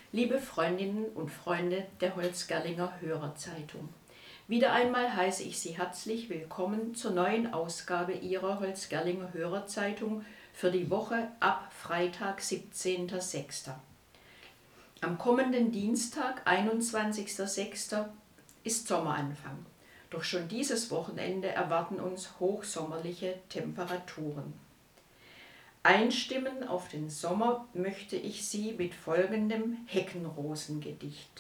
Liebe Freundinnen und Freunde der Holzgerlinger Hörerzeitung, wieder einmal heiße ich Sie herzlich willkommen zur neuen Ausgabe Ihrer Holzgerlinger Hörerzeitung für die Woche ab Freitag, 17.06. Am kommenden Dienstag, 21.06., ist Sommeranfang. Doch schon dieses Wochenende erwarten uns hochsommerliche Temperaturen. Einstimmen auf den Sommer möchte ich Sie mit folgendem Heckenrosengedicht.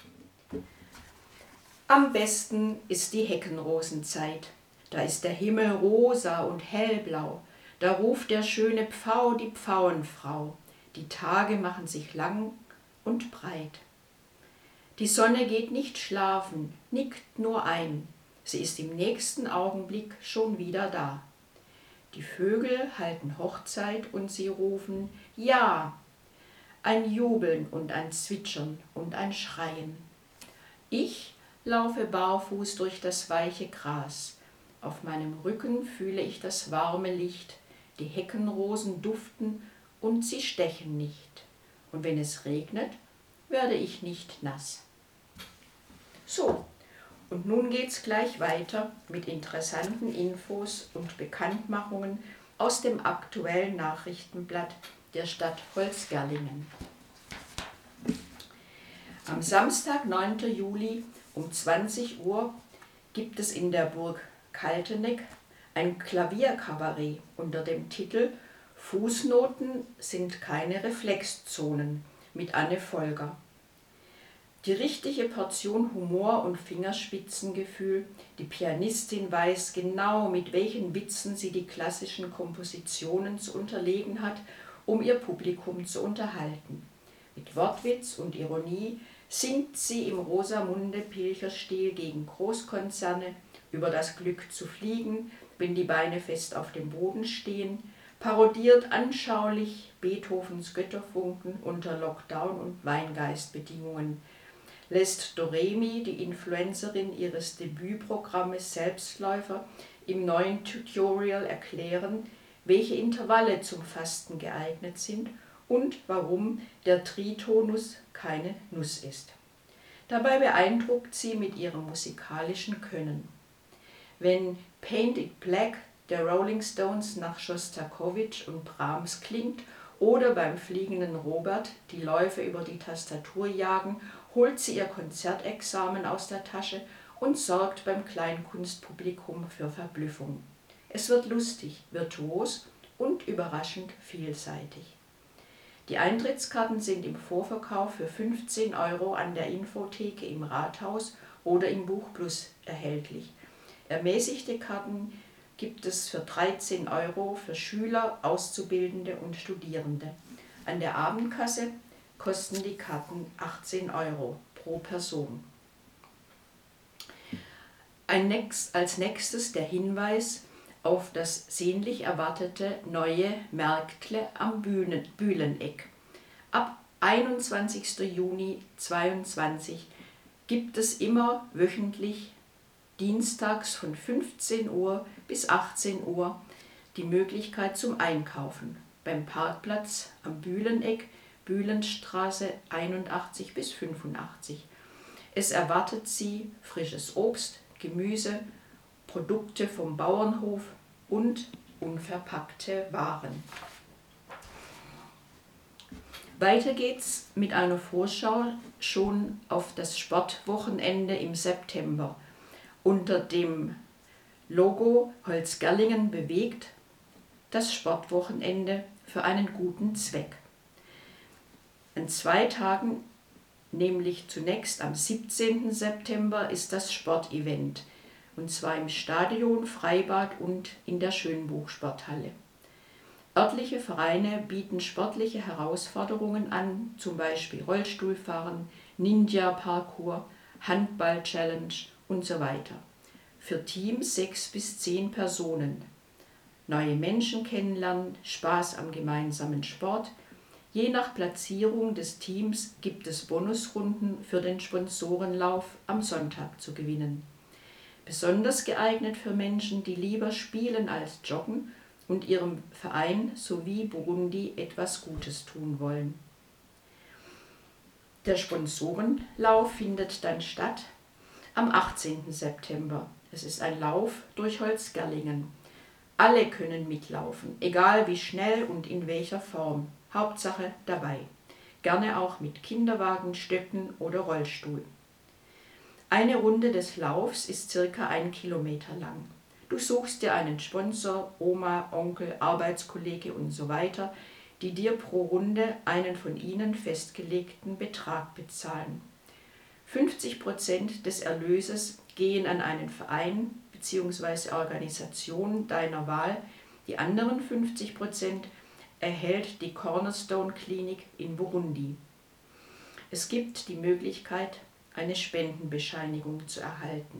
Am besten ist die Heckenrosenzeit. Da ist der Himmel rosa und hellblau. Da ruft der schöne Pfau die Pfauenfrau. Die Tage machen sich lang und breit. Die Sonne geht nicht schlafen, nickt nur ein. Sie ist im nächsten Augenblick schon wieder da. Die Vögel halten Hochzeit und sie rufen Ja, ein Jubeln und ein Zwitschern und ein Schreien. Ich laufe barfuß durch das weiche Gras. Auf meinem Rücken fühle ich das warme Licht. Die Heckenrosen duften und sie stechen nicht. Und wenn es regnet, werde ich nicht nass. So. Und nun geht's gleich weiter mit interessanten Infos und Bekanntmachungen aus dem aktuellen Nachrichtenblatt der Stadt Holzgerlingen. Am Samstag, 9. Juli um 20 Uhr gibt es in der Burg Kalteneck ein Klavierkabarett unter dem Titel Fußnoten sind keine Reflexzonen mit Anne Volger. Die richtige Portion Humor und Fingerspitzengefühl, die Pianistin weiß genau, mit welchen Witzen sie die klassischen Kompositionen zu unterlegen hat, um ihr Publikum zu unterhalten. Mit Wortwitz und Ironie singt sie im Rosamunde-Pilcher-Stil gegen Großkonzerne über das Glück zu fliegen, wenn die Beine fest auf dem Boden stehen, parodiert anschaulich Beethovens Götterfunken unter Lockdown- und Weingeistbedingungen, lässt Doremi, die Influencerin ihres Debütprogrammes Selbstläufer, im neuen Tutorial erklären, welche Intervalle zum Fasten geeignet sind und warum der Tritonus keine Nuss ist. Dabei beeindruckt sie mit ihrem musikalischen Können. Wenn Paint It Black der Rolling Stones nach Schostakowitsch und Brahms klingt oder beim fliegenden Robert die Läufe über die Tastatur jagen, holt sie ihr Konzertexamen aus der Tasche und sorgt beim Kleinkunstpublikum für Verblüffung. Es wird lustig, virtuos und überraschend vielseitig. Die Eintrittskarten sind im Vorverkauf für 15 € an der Infotheke im Rathaus oder im Buchplus erhältlich. Ermäßigte Karten gibt es für 13 € für Schüler, Auszubildende und Studierende. An der Abendkasse kosten die Karten 18 € pro Person. Als nächstes der Hinweis auf das sehnlich erwartete neue Märktle am Bühleneck. Ab 21. Juni 2022 gibt es immer wöchentlich dienstags von 15 Uhr bis 18 Uhr die Möglichkeit zum Einkaufen beim Parkplatz am Bühleneck, Bühlenstraße 81 bis 85. Es erwartet Sie frisches Obst, Gemüse, Produkte vom Bauernhof und unverpackte Waren. Weiter geht's mit einer Vorschau schon auf das Sportwochenende im September. Unter dem Logo Holzgerlingen bewegt das Sportwochenende für einen guten Zweck. An 2 Tagen, nämlich zunächst am 17. September, ist das Sportevent, und zwar im Stadion, Freibad und in der Schönbuch-Sporthalle. Örtliche Vereine bieten sportliche Herausforderungen an, zum Beispiel Rollstuhlfahren, Ninja-Parkour, Handball-Challenge und so weiter. Für Teams 6 bis 10 Personen. Neue Menschen kennenlernen, Spaß am gemeinsamen Sport. Je nach Platzierung des Teams gibt es Bonusrunden für den Sponsorenlauf am Sonntag zu gewinnen. Besonders geeignet für Menschen, die lieber spielen als joggen und ihrem Verein sowie Burundi etwas Gutes tun wollen. Der Sponsorenlauf findet dann statt am 18. September. Es ist ein Lauf durch Holzgerlingen. Alle können mitlaufen, egal wie schnell und in welcher Form. Hauptsache dabei. Gerne auch mit Kinderwagen, Stöcken oder Rollstuhl. Eine Runde des Laufs ist circa 1 Kilometer lang. Du suchst dir einen Sponsor, Oma, Onkel, Arbeitskollege und so weiter, die dir pro Runde einen von ihnen festgelegten Betrag bezahlen. 50% des Erlöses gehen an einen Verein bzw. Organisation deiner Wahl. Die anderen 50% erhält die Cornerstone Klinik in Burundi. Es gibt die Möglichkeit, eine Spendenbescheinigung zu erhalten.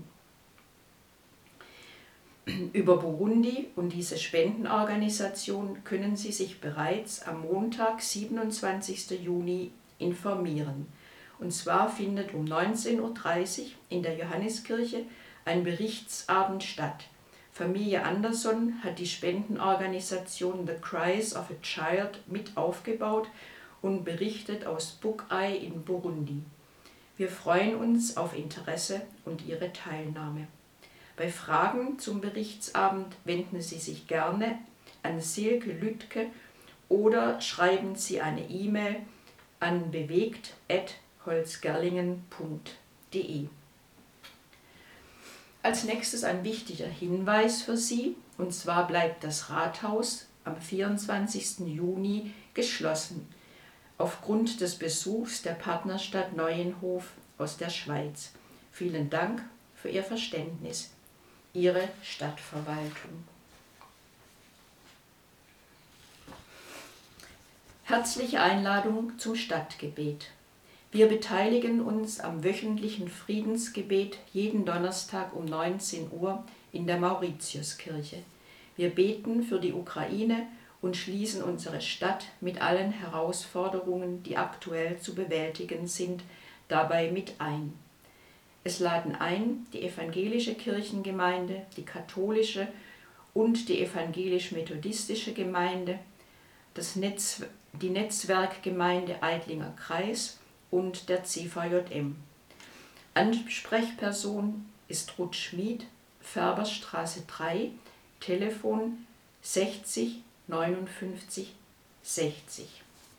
Über Burundi und diese Spendenorganisation können Sie sich bereits am Montag, 27. Juni, informieren. Und zwar findet um 19:30 Uhr in der Johanneskirche ein Berichtsabend statt. Familie Anderson hat die Spendenorganisation The Cries of a Child mit aufgebaut und berichtet aus Buckeye in Burundi. Wir freuen uns auf Interesse und Ihre Teilnahme. Bei Fragen zum Berichtsabend wenden Sie sich gerne an Silke Lüttke oder schreiben Sie eine E-Mail an bewegt@holzgerlingen.de. Als nächstes ein wichtiger Hinweis für Sie, und zwar bleibt das Rathaus am 24. Juni geschlossen, aufgrund des Besuchs der Partnerstadt Neuenhof aus der Schweiz. Vielen Dank für Ihr Verständnis. Ihre Stadtverwaltung. Herzliche Einladung zum Stadtgebet. Wir beteiligen uns am wöchentlichen Friedensgebet jeden Donnerstag um 19 Uhr in der Mauritiuskirche. Wir beten für die Ukraine und schließen unsere Stadt mit allen Herausforderungen, die aktuell zu bewältigen sind, dabei mit ein. Es laden ein die evangelische Kirchengemeinde, die katholische und die evangelisch-methodistische Gemeinde, die Netzwerkgemeinde Eidlinger Kreis und der CVJM. Ansprechperson ist Ruth Schmid, Färberstraße 3, Telefon 60 59 60.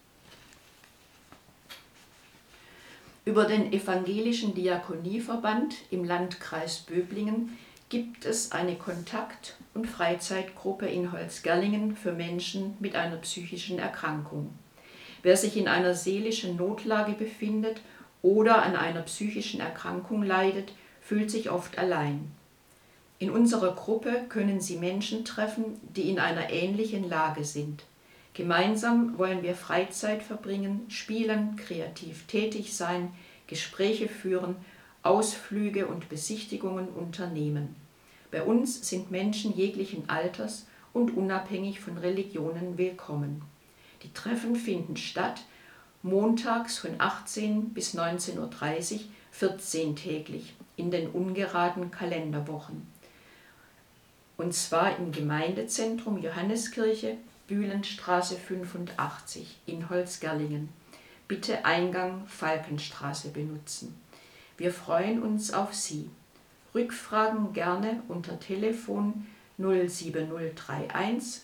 Über den Evangelischen Diakonieverband im Landkreis Böblingen gibt es eine Kontakt- und Freizeitgruppe in Holzgerlingen für Menschen mit einer psychischen Erkrankung. Wer sich in einer seelischen Notlage befindet oder an einer psychischen Erkrankung leidet, fühlt sich oft allein. In unserer Gruppe können Sie Menschen treffen, die in einer ähnlichen Lage sind. Gemeinsam wollen wir Freizeit verbringen, spielen, kreativ tätig sein, Gespräche führen, Ausflüge und Besichtigungen unternehmen. Bei uns sind Menschen jeglichen Alters und unabhängig von Religionen willkommen. Die Treffen finden statt montags von 18 bis 19:30 Uhr, 14-täglich, in den ungeraden Kalenderwochen. Und zwar im Gemeindezentrum Johanneskirche, Bühlenstraße 85 in Holzgerlingen. Bitte Eingang Falkenstraße benutzen. Wir freuen uns auf Sie. Rückfragen gerne unter Telefon 07031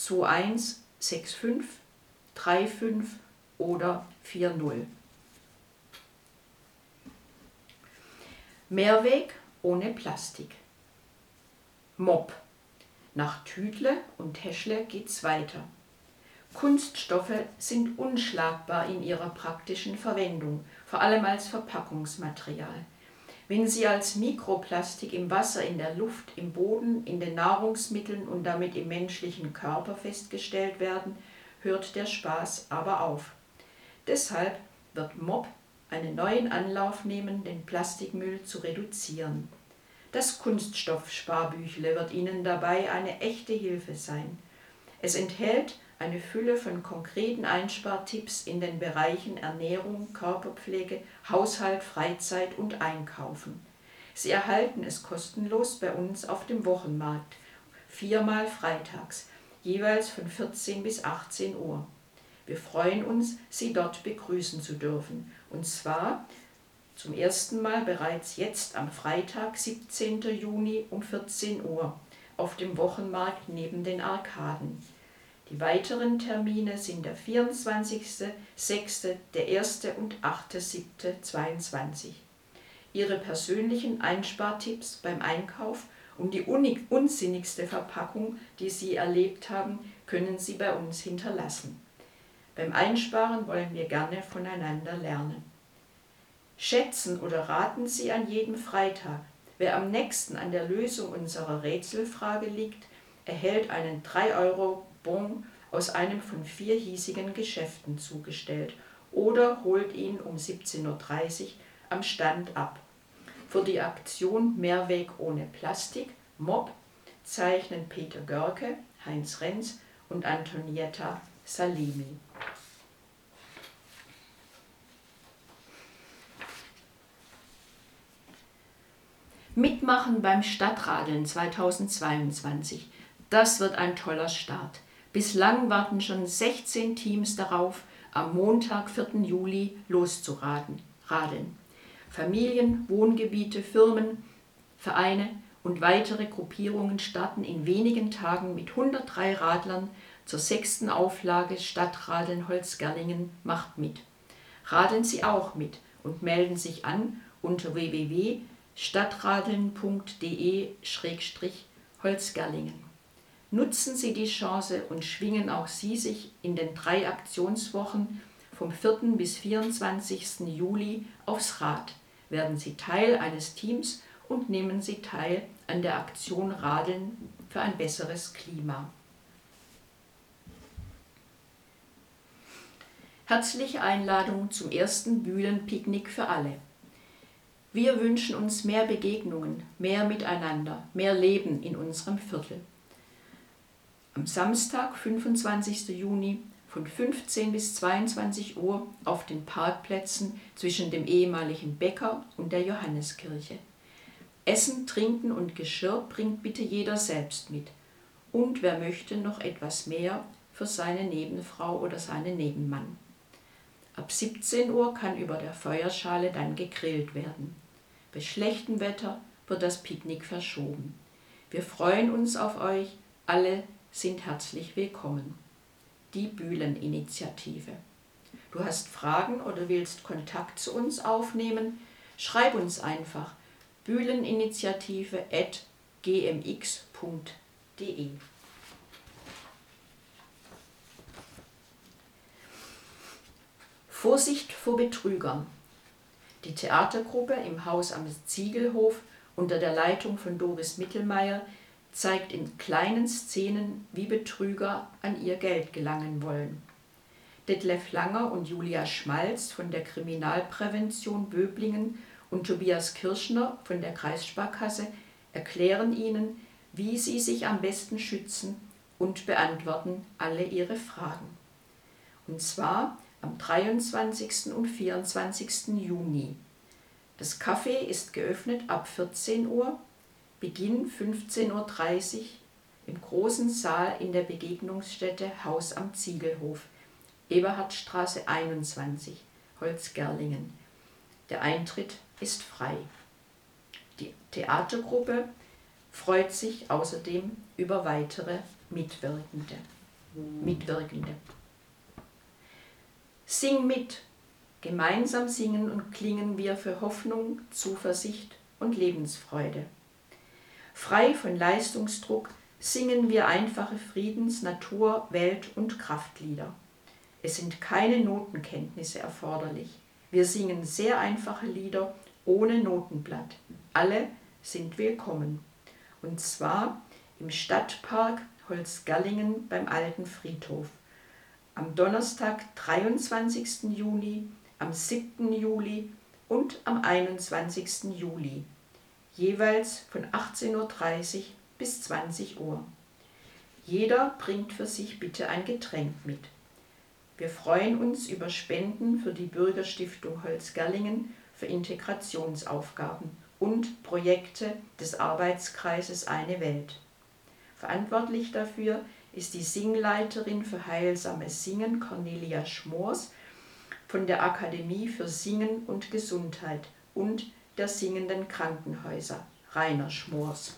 2165 35 oder 40. Mehrweg ohne Plastik. Mob. Nach Tütle und Täschle geht's weiter. Kunststoffe sind unschlagbar in ihrer praktischen Verwendung, vor allem als Verpackungsmaterial. Wenn sie als Mikroplastik im Wasser, in der Luft, im Boden, in den Nahrungsmitteln und damit im menschlichen Körper festgestellt werden, hört der Spaß aber auf. Deshalb wird Mob einen neuen Anlauf nehmen, den Plastikmüll zu reduzieren. Das Kunststoffsparbüchle wird Ihnen dabei eine echte Hilfe sein. Es enthält eine Fülle von konkreten Einspartipps in den Bereichen Ernährung, Körperpflege, Haushalt, Freizeit und Einkaufen. Sie erhalten es kostenlos bei uns auf dem Wochenmarkt, 4-mal freitags, jeweils von 14 bis 18 Uhr. Wir freuen uns, Sie dort begrüßen zu dürfen. Und zwar zum ersten Mal bereits jetzt am Freitag, 17. Juni um 14 Uhr auf dem Wochenmarkt neben den Arkaden. Die weiteren Termine sind der 24.06., der 1. und 8.07.22. Ihre persönlichen Einspartipps beim Einkauf und die unsinnigste Verpackung, die Sie erlebt haben, können Sie bei uns hinterlassen. Beim Einsparen wollen wir gerne voneinander lernen. Schätzen oder raten Sie an jedem Freitag. Wer am nächsten an der Lösung unserer Rätselfrage liegt, erhält einen 3-Euro-Bon aus einem von 4 hiesigen Geschäften zugestellt oder holt ihn um 17:30 Uhr am Stand ab. Für die Aktion Mehrweg ohne Plastik, MOP, zeichnen Peter Görke, Heinz Renz und Antonietta Salimi. Mitmachen beim Stadtradeln 2022. Das wird ein toller Start. Bislang warten schon 16 Teams darauf, am Montag, 4. Juli loszuradeln. Familien, Wohngebiete, Firmen, Vereine und weitere Gruppierungen starten in wenigen Tagen mit 103 Radlern zur 6. Auflage Stadtradeln Holzgerlingen macht mit. Radeln Sie auch mit und melden sich an unter www.stadtradeln.de/Holzgerlingen. Nutzen Sie die Chance und schwingen auch Sie sich in den 3 Aktionswochen vom 4. bis 24. Juli aufs Rad. Werden Sie Teil eines Teams und nehmen Sie teil an der Aktion Radeln für ein besseres Klima. Herzliche Einladung zum ersten Bühlenpicknick für alle. Wir wünschen uns mehr Begegnungen, mehr Miteinander, mehr Leben in unserem Viertel. Am Samstag, 25. Juni, von 15 bis 22 Uhr auf den Parkplätzen zwischen dem ehemaligen Bäcker und der Johanneskirche. Essen, Trinken und Geschirr bringt bitte jeder selbst mit. Und wer möchte, noch etwas mehr für seine Nebenfrau oder seinen Nebenmann. Ab 17 Uhr kann über der Feuerschale dann gegrillt werden. Bei schlechtem Wetter wird das Picknick verschoben. Wir freuen uns auf euch, alle sind herzlich willkommen. Die Bühlen-Initiative. Du hast Fragen oder willst Kontakt zu uns aufnehmen? Schreib uns einfach bühleninitiative@gmx.de. Vorsicht vor Betrügern. Die Theatergruppe im Haus am Ziegelhof unter der Leitung von Doris Mittelmeier zeigt in kleinen Szenen, wie Betrüger an ihr Geld gelangen wollen. Detlef Langer und Julia Schmalz von der Kriminalprävention Böblingen und Tobias Kirschner von der Kreissparkasse erklären Ihnen, wie Sie sich am besten schützen und beantworten alle Ihre Fragen. Und zwar am 23. und 24. Juni. Das Café ist geöffnet ab 14 Uhr, Beginn 15:30 Uhr im großen Saal in der Begegnungsstätte Haus am Ziegelhof, Eberhardstraße 21, Holzgerlingen. Der Eintritt ist frei. Die Theatergruppe freut sich außerdem über weitere Mitwirkende. Sing mit! Gemeinsam singen und klingen wir für Hoffnung, Zuversicht und Lebensfreude. Frei von Leistungsdruck singen wir einfache Friedens-, Natur-, Welt- und Kraftlieder. Es sind keine Notenkenntnisse erforderlich. Wir singen sehr einfache Lieder ohne Notenblatt. Alle sind willkommen. Und zwar im Stadtpark Holzgerlingen beim Alten Friedhof. Am Donnerstag, 23. Juni, am 7. Juli und am 21. Juli. Jeweils von 18:30 Uhr bis 20 Uhr. Jeder bringt für sich bitte ein Getränk mit. Wir freuen uns über Spenden für die Bürgerstiftung Holzgerlingen für Integrationsaufgaben und Projekte des Arbeitskreises Eine Welt. Verantwortlich dafür ist die Singleiterin für heilsames Singen Cornelia Schmors von der Akademie für Singen und Gesundheit und der Singenden Krankenhäuser Rainer Schmors.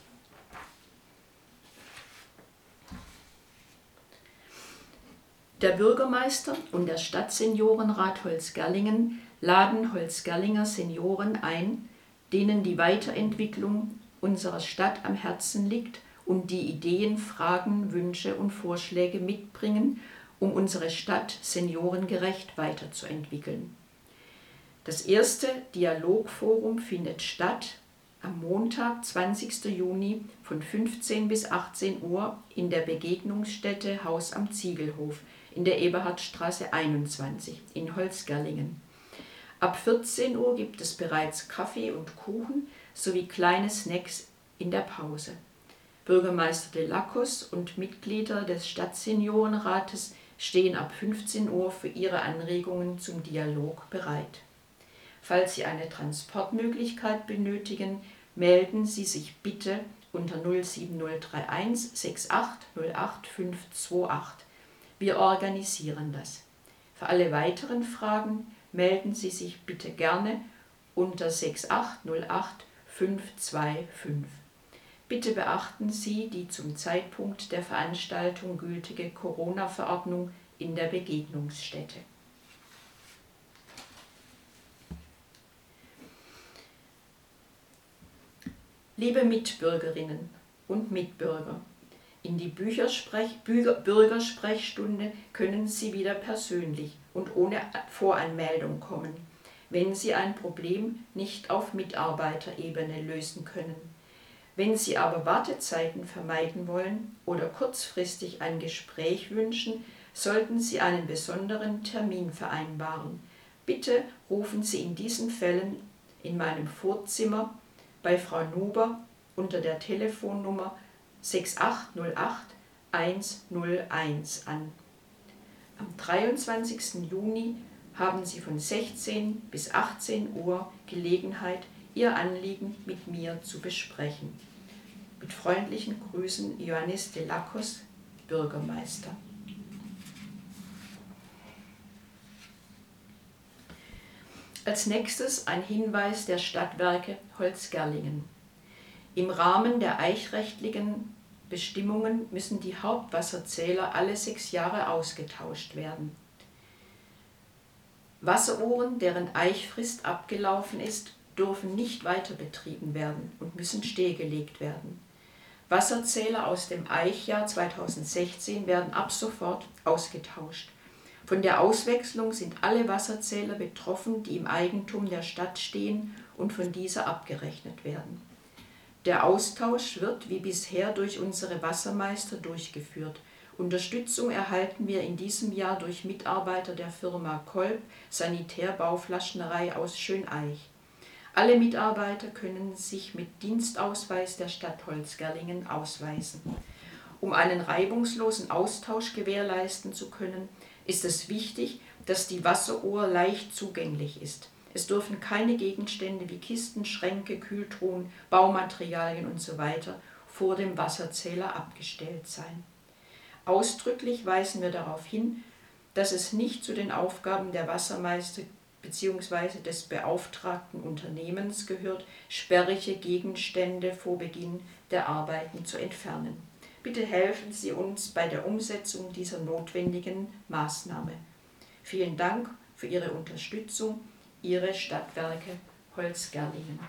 Der Bürgermeister und der Stadtseniorenrat Holzgerlingen laden Holzgerlinger Senioren ein, denen die Weiterentwicklung unserer Stadt am Herzen liegt und die Ideen, Fragen, Wünsche und Vorschläge mitbringen, um unsere Stadt seniorengerecht weiterzuentwickeln. Das erste Dialogforum findet statt am Montag, 20. Juni von 15 bis 18 Uhr in der Begegnungsstätte Haus am Ziegelhof in der Eberhardstraße 21 in Holzgerlingen. Ab 14 Uhr gibt es bereits Kaffee und Kuchen sowie kleine Snacks in der Pause. Bürgermeister de Lacos und Mitglieder des Stadtseniorenrates stehen ab 15 Uhr für ihre Anregungen zum Dialog bereit. Falls Sie eine Transportmöglichkeit benötigen, melden Sie sich bitte unter 07031 68 08 528. Wir organisieren das. Für alle weiteren Fragen melden Sie sich bitte gerne unter 6808 525. Bitte beachten Sie die zum Zeitpunkt der Veranstaltung gültige Corona-Verordnung in der Begegnungsstätte. Liebe Mitbürgerinnen und Mitbürger, in die Bürgersprechstunde können Sie wieder persönlich und ohne Voranmeldung kommen, wenn Sie ein Problem nicht auf Mitarbeiterebene lösen können. Wenn Sie aber Wartezeiten vermeiden wollen oder kurzfristig ein Gespräch wünschen, sollten Sie einen besonderen Termin vereinbaren. Bitte rufen Sie in diesen Fällen in meinem Vorzimmer bei Frau Nuber unter der Telefonnummer 6808 101 an. Am 23. Juni haben Sie von 16 bis 18 Uhr Gelegenheit, Ihr Anliegen mit mir zu besprechen. Mit freundlichen Grüßen, Ioannis de Lacos, Bürgermeister. Als nächstes ein Hinweis der Stadtwerke Holzgerlingen. Im Rahmen der eichrechtlichen Bestimmungen müssen die Hauptwasserzähler alle 6 Jahre ausgetauscht werden. Wasseruhren, deren Eichfrist abgelaufen ist, dürfen nicht weiter betrieben werden und müssen stillgelegt werden. Wasserzähler aus dem Eichjahr 2016 werden ab sofort ausgetauscht. Von der Auswechslung sind alle Wasserzähler betroffen, die im Eigentum der Stadt stehen und von dieser abgerechnet werden. Der Austausch wird wie bisher durch unsere Wassermeister durchgeführt. Unterstützung erhalten wir in diesem Jahr durch Mitarbeiter der Firma Kolb Sanitärbauflaschnerei aus Schöneich. Alle Mitarbeiter können sich mit Dienstausweis der Stadt Holzgerlingen ausweisen. Um einen reibungslosen Austausch gewährleisten zu können, ist es wichtig, dass die Wasseruhr leicht zugänglich ist. Es dürfen keine Gegenstände wie Kisten, Schränke, Kühltruhen, Baumaterialien usw. vor dem Wasserzähler abgestellt sein. Ausdrücklich weisen wir darauf hin, dass es nicht zu den Aufgaben der Wassermeister bzw. des beauftragten Unternehmens gehört, sperrige Gegenstände vor Beginn der Arbeiten zu entfernen. Bitte helfen Sie uns bei der Umsetzung dieser notwendigen Maßnahme. Vielen Dank für Ihre Unterstützung, Ihre Stadtwerke Holzgerlingen.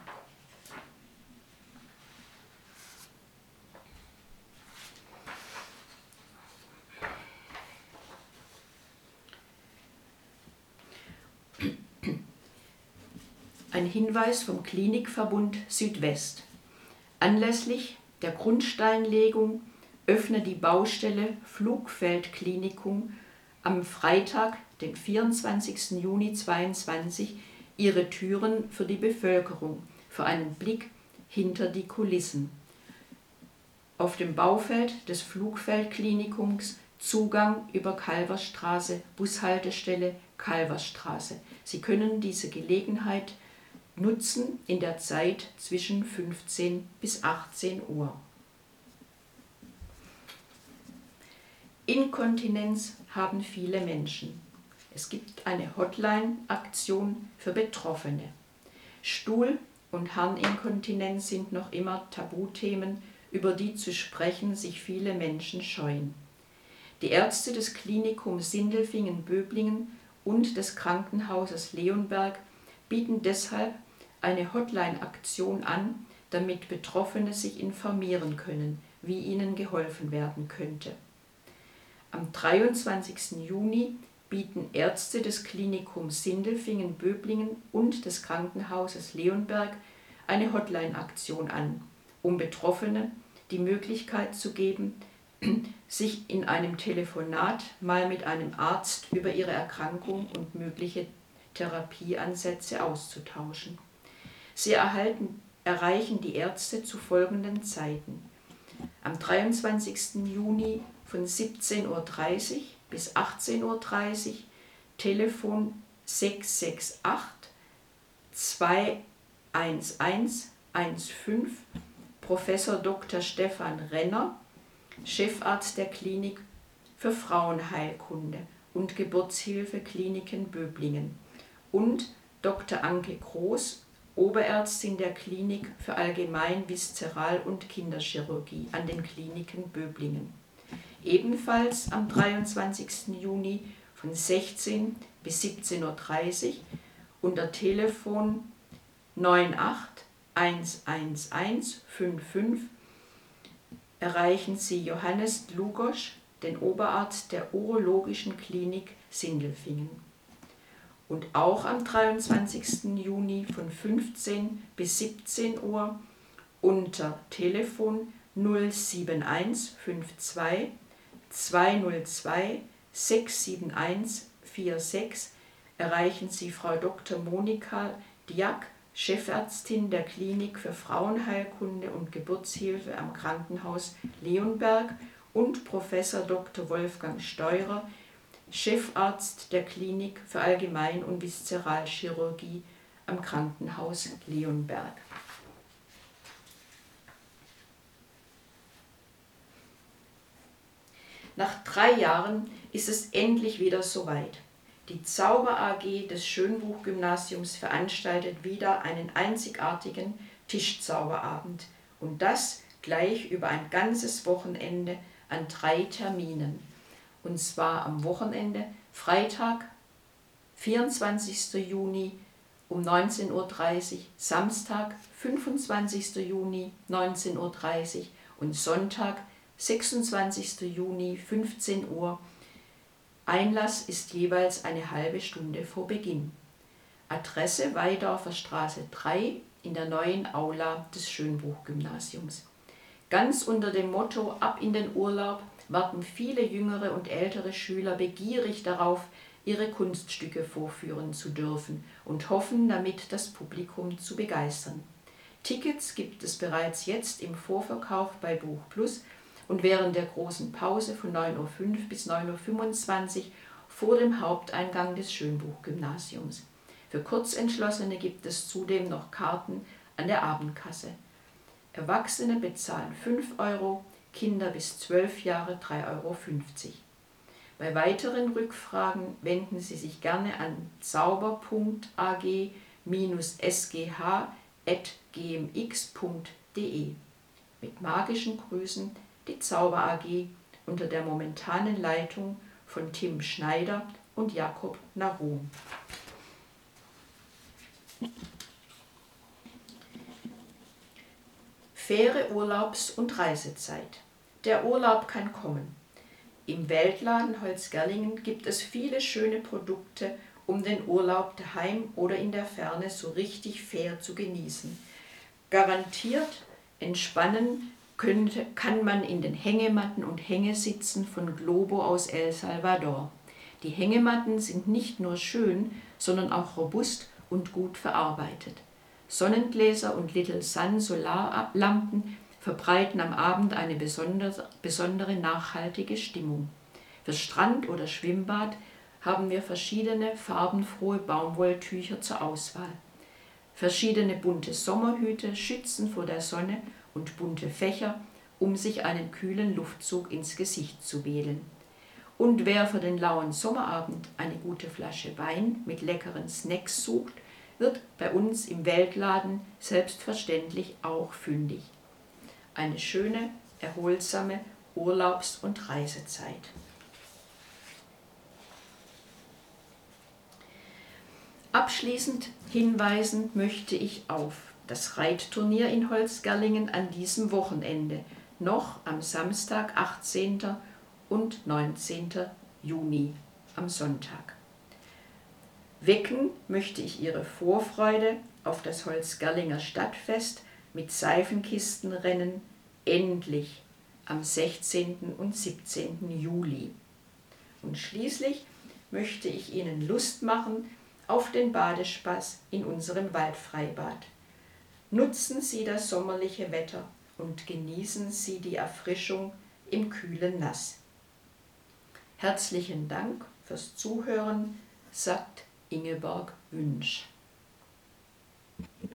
Ein Hinweis vom Klinikverbund Südwest. Anlässlich der Grundsteinlegung öffnet die Baustelle Flugfeldklinikum am Freitag, den 24. Juni 2022, ihre Türen für die Bevölkerung für einen Blick hinter die Kulissen. Auf dem Baufeld des Flugfeldklinikums Zugang über Kalverstraße, Bushaltestelle Kalverstraße. Sie können diese Gelegenheit nutzen in der Zeit zwischen 15 bis 18 Uhr. Inkontinenz haben viele Menschen. Es gibt eine Hotline-Aktion für Betroffene. Stuhl- und Harninkontinenz sind noch immer Tabuthemen, über die zu sprechen sich viele Menschen scheuen. Die Ärzte des Klinikums Sindelfingen-Böblingen und des Krankenhauses Leonberg bieten deshalb eine Hotline-Aktion an, damit Betroffene sich informieren können, wie ihnen geholfen werden könnte. Am 23. Juni bieten Ärzte des Klinikums Sindelfingen-Böblingen und des Krankenhauses Leonberg eine Hotline-Aktion an, um Betroffenen die Möglichkeit zu geben, sich in einem Telefonat mal mit einem Arzt über ihre Erkrankung und mögliche Therapieansätze auszutauschen. Sie erreichen die Ärzte zu folgenden Zeiten: am 23. Juni von 17:30 Uhr bis 18:30 Uhr, Telefon 668 21115, Professor Dr. Stefan Renner, Chefarzt der Klinik für Frauenheilkunde und Geburtshilfe Kliniken Böblingen, und Dr. Anke Groß, Oberärztin der Klinik für Allgemein-, Viszeral- und Kinderchirurgie an den Kliniken Böblingen. Ebenfalls am 23. Juni von 16 bis 17:30 Uhr unter Telefon 9811155 erreichen Sie Johannes Dlugosch, den Oberarzt der Urologischen Klinik Sindelfingen. Und auch am 23. Juni von 15 bis 17 Uhr unter Telefon 07152 202 67146 erreichen Sie Frau Dr. Monika Diak, Chefärztin der Klinik für Frauenheilkunde und Geburtshilfe am Krankenhaus Leonberg, und Professor Dr. Wolfgang Steurer, Chefarzt der Klinik für Allgemein- und Viszeralchirurgie am Krankenhaus Leonberg. Nach 3 Jahren ist es endlich wieder soweit. Die Zauber AG des Schönbuch-Gymnasiums veranstaltet wieder einen einzigartigen Tischzauberabend, und das gleich über ein ganzes Wochenende an 3 Terminen. Und zwar am Wochenende Freitag, 24. Juni um 19:30 Uhr, Samstag, 25. Juni 19:30 Uhr und Sonntag, 26. Juni 15 Uhr. Einlass ist jeweils eine halbe Stunde vor Beginn. Adresse Weidorfer Straße 3 in der neuen Aula des Schönbuch-Gymnasiums. Ganz unter dem Motto Ab in den Urlaub warten viele jüngere und ältere Schüler begierig darauf, ihre Kunststücke vorführen zu dürfen, und hoffen damit, das Publikum zu begeistern. Tickets gibt es bereits jetzt im Vorverkauf bei Buch Plus und während der großen Pause von 9:05 Uhr bis 9:25 Uhr vor dem Haupteingang des Schönbuch-Gymnasiums. Für Kurzentschlossene gibt es zudem noch Karten an der Abendkasse. Erwachsene bezahlen 5 Euro, Kinder bis 12 Jahre 3,50 Euro. Bei weiteren Rückfragen wenden Sie sich gerne an zauber.ag-sgh@gmx.de. Mit magischen Grüßen, die Zauber AG unter der momentanen Leitung von Tim Schneider und Jakob Narum. Faire Urlaubs- und Reisezeit. Der Urlaub kann kommen. Im Weltladen Holzgerlingen gibt es viele schöne Produkte, um den Urlaub daheim oder in der Ferne so richtig fair zu genießen. Garantiert entspannen kann man in den Hängematten und Hängesitzen von Globo aus El Salvador. Die Hängematten sind nicht nur schön, sondern auch robust und gut verarbeitet. Sonnengläser und Little Sun Solarlampen verbreiten am Abend eine besondere nachhaltige Stimmung. Für Strand oder Schwimmbad haben wir verschiedene farbenfrohe Baumwolltücher zur Auswahl. Verschiedene bunte Sommerhüte schützen vor der Sonne und bunte Fächer, um sich einen kühlen Luftzug ins Gesicht zu wedeln. Und wer für den lauen Sommerabend eine gute Flasche Wein mit leckeren Snacks sucht, wird bei uns im Weltladen selbstverständlich auch fündig. Eine schöne, erholsame Urlaubs- und Reisezeit. Abschließend hinweisen möchte ich auf das Reitturnier in Holzgerlingen an diesem Wochenende, noch am Samstag, 18. und 19. Juni, am Sonntag. Wecken möchte ich Ihre Vorfreude auf das Holzgerlinger Stadtfest mit Seifenkistenrennen endlich am 16. und 17. Juli. Und schließlich möchte ich Ihnen Lust machen auf den Badespaß in unserem Waldfreibad. Nutzen Sie das sommerliche Wetter und genießen Sie die Erfrischung im kühlen Nass. Herzlichen Dank fürs Zuhören, sagt Ingeborg Wünsch.